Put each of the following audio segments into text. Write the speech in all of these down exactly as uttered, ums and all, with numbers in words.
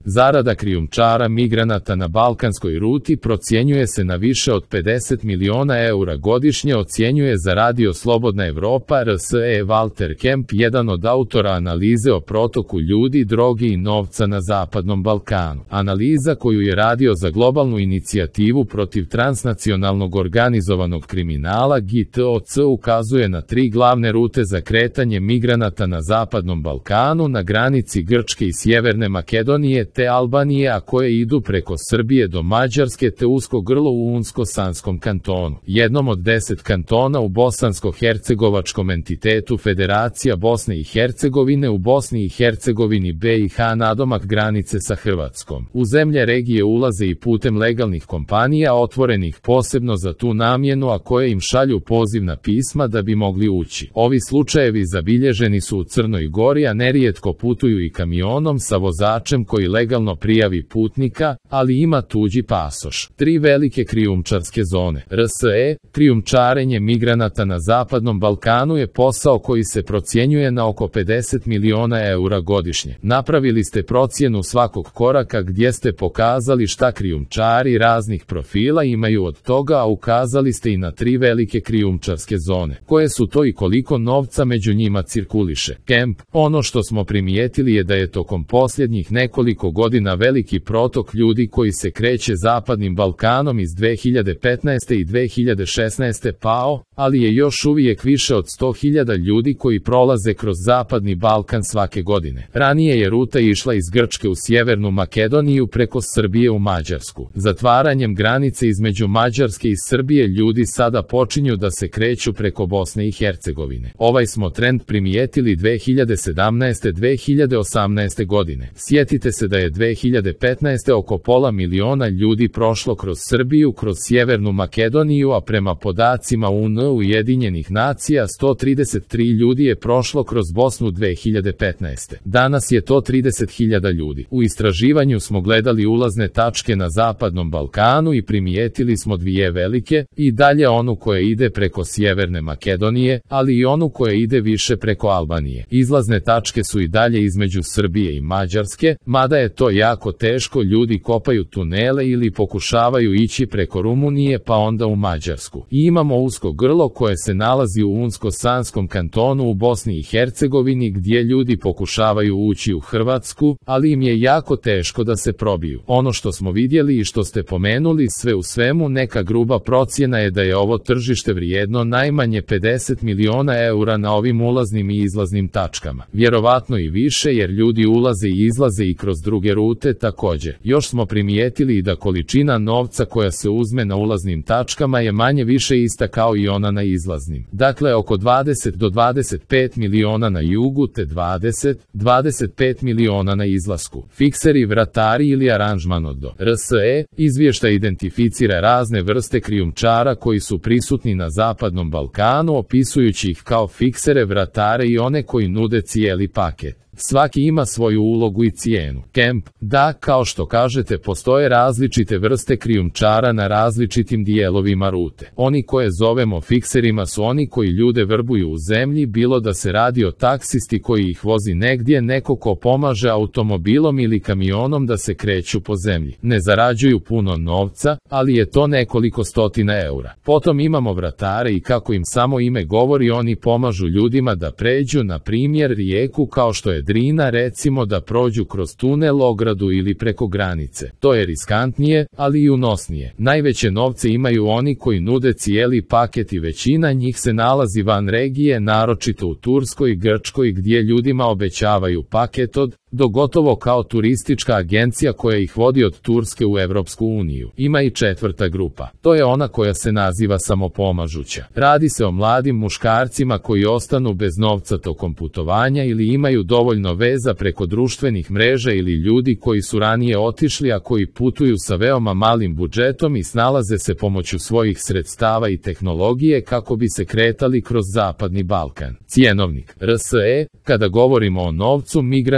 Zarada krijumčara migranata na balkanskoj ruti procjenjuje se na više od pedeset miliona eura godišnje, ocjenjuje za radio Slobodna Evropa R S E Walter Kemp, jedan od autora analize o protoku ljudi, drogi i novca na Zapadnom Balkanu. Analiza koju je radio za globalnu inicijativu protiv transnacionalnog organizovanog kriminala G T O C ukazuje na tri glavne rute za kretanje migranata na Zapadnom Balkanu, na granici Grčke i Sjeverne Makedonije te Albanije, a koje idu preko Srbije do Mađarske te usko grlo u Unsko-Sanskom kantonu, jednom od deset kantona u bosansko-hercegovačkom entitetu Federacija Bosne i Hercegovine, u Bosni i Hercegovini B i H nadomak granice sa Hrvatskom. U zemlje regije ulaze i putem legalnih kompanija otvorenih posebno za tu namjenu, a koje im šalju pozivna pisma da bi mogli ući. Ovi slučajevi zabilježeni su u Crnoj Gori, a nerijetko putuju i kamionom sa vozačem koji legalno prijavi putnika, ali ima tuđi pasoš. Tri velike krijumčarske zone. R S E, krijumčarenje migranata na Zapadnom Balkanu je posao koji se procjenjuje na oko pedeset miliona eura godišnje. Napravili ste procjenu svakog koraka gdje ste pokazali šta krijumčari raznih profila imaju od toga, a ukazali ste i na tri velike krijumčarske zone. Koje su to i koliko novca među njima cirkuliše? Kemp, ono što smo primijetili je da je tokom posljednjih nekoliko godina veliki protok ljudi koji se kreće Zapadnim Balkanom iz dve hiljade petnaeste i dve hiljade šesnaeste pao, ali je još uvijek više od sto hiljada ljudi koji prolaze kroz Zapadni Balkan svake godine. Ranije je ruta išla iz Grčke u Sjevernu Makedoniju preko Srbije u Mađarsku. Zatvaranjem granice između Mađarske i Srbije ljudi sada počinju da se kreću preko Bosne i Hercegovine. Ovaj smo trend primijetili dve hiljade sedamnaeste. dve hiljade osamnaeste godine. Sjetite se da je dve hiljade petnaeste. oko pola miliona ljudi prošlo kroz Srbiju, kroz Sjevernu Makedoniju, a prema podacima U N Ujedinjenih nacija sto trideset tri ljudi je prošlo kroz Bosnu dve hiljade petnaeste. Danas je to trideset hiljada ljudi. U istraživanju smo gledali ulazne tačke na Zapadnom Balkanu i primijetili smo dvije velike, i dalje onu koja ide preko Sjeverne Makedonije, ali i onu koja ide više preko Albanije. Izlazne tačke su i dalje između Srbije i Mađarske, mada je to jako teško, ljudi kopaju tunele ili pokušavaju ići preko Rumunije pa onda u Mađarsku. I imamo usko grlo koje se nalazi u Unsko-Sanskom kantonu u Bosni i Hercegovini gdje ljudi pokušavaju ući u Hrvatsku, ali im je jako teško da se probiju. Ono što smo vidjeli i što ste pomenuli, sve u svemu neka gruba procjena je da je ovo tržište vrijedno najmanje pedeset miliona eura na ovim ulaznim i izlaznim tačkama. Vjerovatno i više jer ljudi ulaze i izlaze i kroz druge rute također. Još smo primijetili i da količina novca koja se uzme na ulaznim tačkama je manje više ista kao i ona na izlaznim. Dakle, oko dvadeset do dvadeset pet miliona na jugu te dvadeset do dvadeset pet miliona na izlasku. Fikseri, vratari ili aranžman od do. R S E, izvještaj identificira razne vrste krijumčara koji su prisutni na Zapadnom Balkanu, opisujući ih kao fiksere, vratare i one koji nude cijeli paket. Svaki ima svoju ulogu i cijenu. Kemp, da, kao što kažete, postoje različite vrste krijumčara na različitim dijelovima rute. Oni koje zovemo fikserima su oni koji ljude vrbuju u zemlji, bilo da se radi o taksisti koji ih vozi negdje, neko ko pomaže automobilom ili kamionom da se kreću po zemlji. Ne zarađuju puno novca, ali je to nekoliko stotina eura. Potom imamo vratare i kako im samo ime govori, oni pomažu ljudima da pređu, na primjer, rijeku kao što je Drina, recimo da prođu kroz tunel, ogradu ili preko granice. To je riskantnije, ali i unosnije. Najveće novce imaju oni koji nude cijeli paket i većina njih se nalazi van regije, naročito u Turskoj i Grčkoj gdje ljudima obećavaju paket od do gotovo kao turistička agencija koja ih vodi od Turske u Evropsku uniju. Ima i četvrta grupa. To je ona koja se naziva samopomažuća. Radi se o mladim muškarcima koji ostanu bez novca tokom putovanja ili imaju dovoljno veza preko društvenih mreža ili ljudi koji su ranije otišli a koji putuju sa veoma malim budžetom i snalaze se pomoću svojih sredstava i tehnologije kako bi se kretali kroz Zapadni Balkan. Cjenovnik. R S E, kada govorimo o novcu, migranti za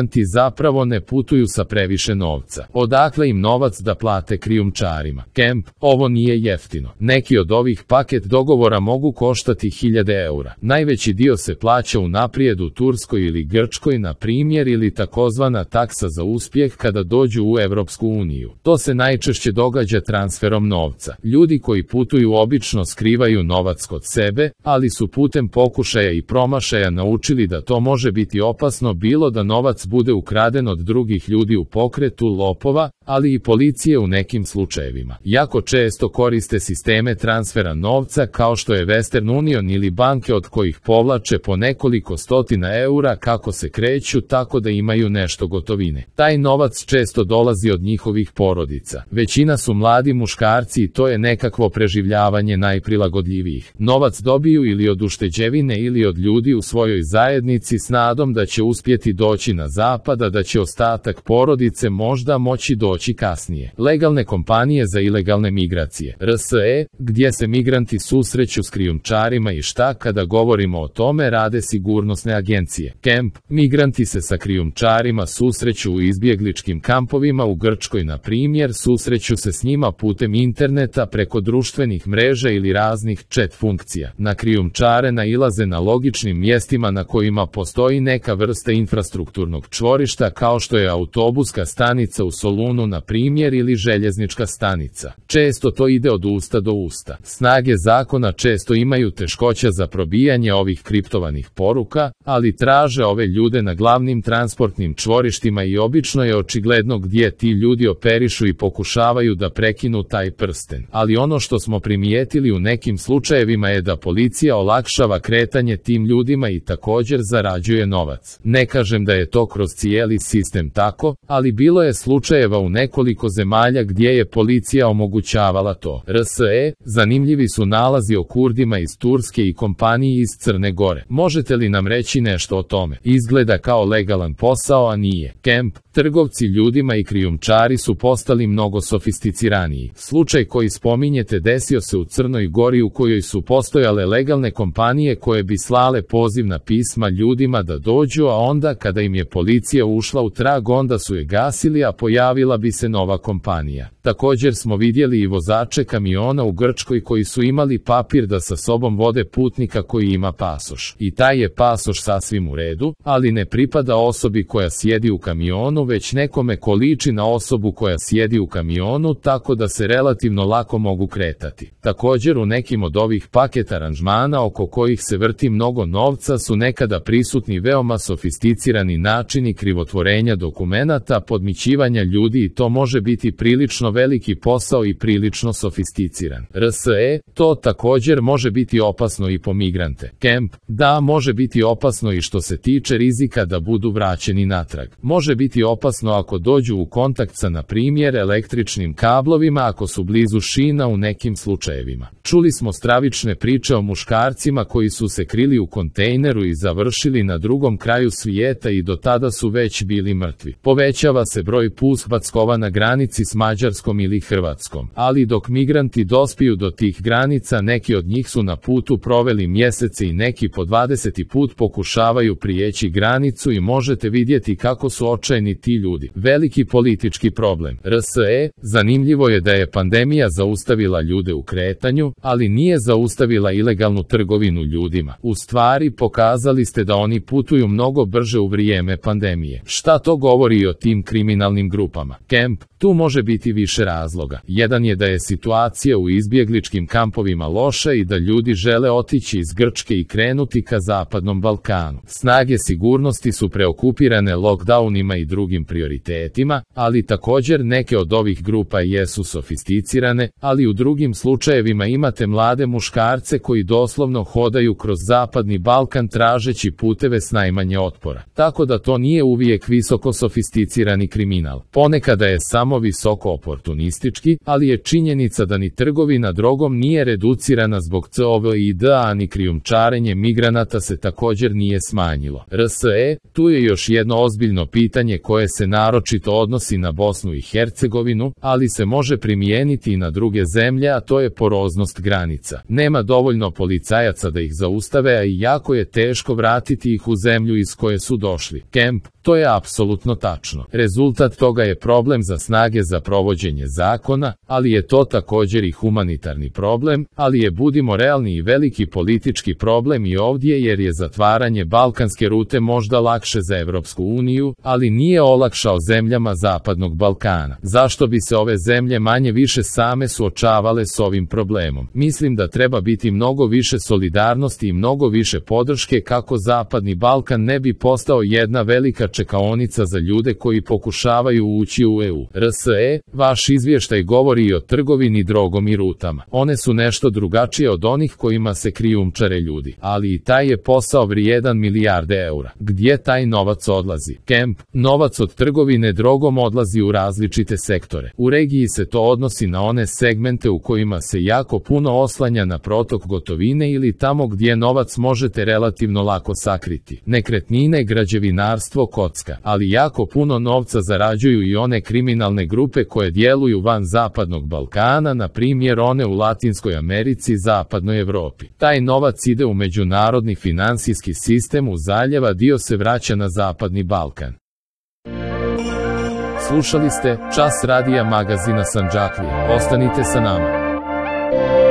zapravo ne putuju sa previše novca. Odakle im novac da plate krijumčarima? Kemp, ovo nije jeftino. Neki od ovih paket dogovora mogu koštati hiljade eura. Najveći dio se plaća unaprijed u Turskoj ili Grčkoj, na primjer, ili takozvana taksa za uspjeh kada dođu u Europsku uniju. To se najčešće događa transferom novca. Ljudi koji putuju obično skrivaju novac kod sebe, ali su putem pokušaja i promašaja naučili da to može biti opasno, bilo da novac bude ukraden od drugih ljudi u pokretu, lopova, ali i policije u nekim slučajevima. Jako često koriste sisteme transfera novca kao što je Western Union ili banke od kojih povlače po nekoliko stotina eura kako se kreću, tako da imaju nešto gotovine. Taj novac često dolazi od njihovih porodica. Većina su mladi muškarci i to je nekakvo preživljavanje najprilagodljivijih. Novac dobiju ili od ušteđevine ili od ljudi u svojoj zajednici s nadom da će uspjeti doći na zapad, a da će ostatak porodice možda moći doći kasnije. Legalne kompanije za ilegalne migracije, R S E, gdje se migranti susreću s krijumčarima i šta kada govorimo o tome rade sigurnosne agencije. Kemp, migranti se sa krijumčarima susreću u izbjegličkim kampovima u Grčkoj, na primjer, susreću se s njima putem interneta, preko društvenih mreža ili raznih chat funkcija. Na krijumčare nailaze na logičnim mjestima na kojima postoji neka vrsta infrastrukturnog čvorišta kao što je autobuska stanica u Solunu, na primjer, ili željeznička stanica. Često to ide od usta do usta. Snage zakona često imaju teškoća za probijanje ovih kriptovanih poruka, ali traže ove ljude na glavnim transportnim čvorištima i obično je očigledno gdje ti ljudi operišu i pokušavaju da prekinu taj prsten. Ali ono što smo primijetili u nekim slučajevima je da policija olakšava kretanje tim ljudima i također zarađuje novac. Ne kažem da je to kroz cijeli sistem tako, ali bilo je slučajeva u nekoliko zemalja gdje je policija omogućavala to. R S E, zanimljivi su nalazi o Kurdima iz Turske i kompaniji iz Crne Gore. Možete li nam reći nešto o tome? Izgleda kao legalan posao, a nije. Kemp, trgovci ljudima i krijumčari su postali mnogo sofisticiraniji. Slučaj koji spominjete desio se u Crnoj Gori, u kojoj su postojale legalne kompanije koje bi slale pozivna pisma ljudima da dođu, a onda kada im je policija ušla u trag, onda su je gasili, a pojavila bi se nova kompanija. Također smo vidjeli i vozače kamiona u Grčkoj koji su imali papir da sa sobom vode putnika koji ima pasoš. I taj je pasoš sasvim u redu, ali ne pripada osobi koja sjedi u kamionu, već nekome ko liči na osobu koja sjedi u kamionu, tako da se relativno lako mogu kretati. Također u nekim od ovih paket aranžmana oko kojih se vrti mnogo novca su nekada prisutni veoma sofisticirani načini krivotvorenja dokumenata, podmićivanja ljudi, i to može biti prilično veliki posao i prilično sofisticiran. R S E, to također može biti opasno i po migrante. Kemp, da, može biti opasno i što se tiče rizika da budu vraćeni natrag. Može biti opasno ako dođu u kontakt sa, na primjer, električnim kablovima, ako su blizu šina u nekim slučajevima. Čuli smo stravične priče o muškarcima koji su se krili u kontejneru i završili na drugom kraju svijeta i do tada su već bili mrtvi. Povećava se broj pushbackova na granici s Mađarskom ili Hrvatskom, ali dok migranti dospiju do tih granica, neki od njih su na putu proveli mjesece i neki po dvadeseti put pokušavaju prijeći granicu i možete vidjeti kako su očajni ti ljudi. Veliki politički problem. R S E, zanimljivo je da je pandemija zaustavila ljude u kretanju, ali nije zaustavila ilegalnu trgovinu ljudima. U stvari, pokazali ste da oni putuju mnogo brže u vrijeme pandemije. Šta to govori o tim kriminalnim grupama? Kemp, tu može biti više razloga. Jedan je da je situacija u izbjegličkim kampovima loša i da ljudi žele otići iz Grčke i krenuti ka Zapadnom Balkanu. Snage sigurnosti su preokupirane lockdownima i drugim prioritetima, ali također neke od ovih grupa jesu sofisticirane, ali u drugim slučajevima imate mlade muškarce koji doslovno hodaju kroz Zapadni Balkan tražeći puteve s najmanje otpora. Tako da to nije uvijek visoko sofisticirani kriminal. Ponekad nekada je samo visoko oportunistički, ali je činjenica da ni trgovina drogom nije reducirana zbog C O V I D, a ni krijumčarenje migranata se također nije smanjilo. R S E, tu je još jedno ozbiljno pitanje koje se naročito odnosi na Bosnu i Hercegovinu, ali se može primijeniti i na druge zemlje, a to je poroznost granica. Nema dovoljno policajaca da ih zaustave, a i jako je teško vratiti ih u zemlju iz koje su došli. Kemp, to je apsolutno tačno. Rezultat toga je problem za snage za provođenje zakona, ali je to također i humanitarni problem, ali je, budimo realni, i veliki politički problem i ovdje, jer je zatvaranje balkanske rute možda lakše za Evropsku uniju, ali nije olakšao zemljama Zapadnog Balkana. Zašto bi se ove zemlje manje više same suočavale s ovim problemom? Mislim da treba biti mnogo više solidarnosti i mnogo više podrške kako Zapadni Balkan ne bi postao jedna velika čekaonica za ljude koji pokušavaju ući u E U. R S E, vaš izvještaj govori i o trgovini drogom i rutama. One su nešto drugačije od onih kojima se krijumčare ljudi, ali i taj je posao vrijedan milijarde eura. Gdje taj novac odlazi? Kemp, novac od trgovine drogom odlazi u različite sektore. U regiji se to odnosi na one segmente u kojima se jako puno oslanja na protok gotovine ili tamo gdje novac možete relativno lako sakriti. Nekretnine, građevinarstvo, kocka, ali jako puno novca zarađuju i one kriminalne grupe koje djeluju van Zapadnog Balkana, na primjer one u Latinskoj Americi i Zapadnoj Evropi. Taj novac ide u međunarodni finansijski sistem u zaljeva, dio se vraća na Zapadni Balkan. Slušali ste Čas radija magazina Sandžaklija. Ostanite sa nama.